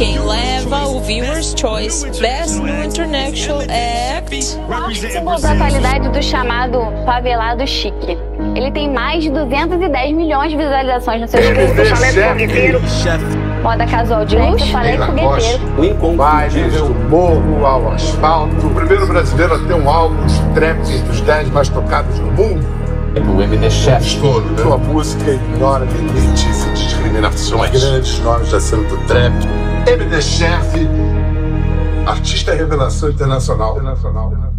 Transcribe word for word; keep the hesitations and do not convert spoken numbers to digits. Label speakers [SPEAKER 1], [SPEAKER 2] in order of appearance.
[SPEAKER 1] quem leva o Viewer's Choice Best New International Act.
[SPEAKER 2] O símbolo da atualidade do chamado favelado chique. Ele tem mais de duzentos e dez milhões de visualizações no seu clipe. Moda casual de luxo, falei fogueteiro.
[SPEAKER 3] Vai do morro ao asfalto. O primeiro brasileiro a ter um álbum de trap entre os dez mais tocados no mundo.
[SPEAKER 4] O M D Chef.
[SPEAKER 3] Estouro, né? Sua música ignora limites e discriminações. Grandes nomes da cena do trap. M D Chef, artista revelação internacional. internacional.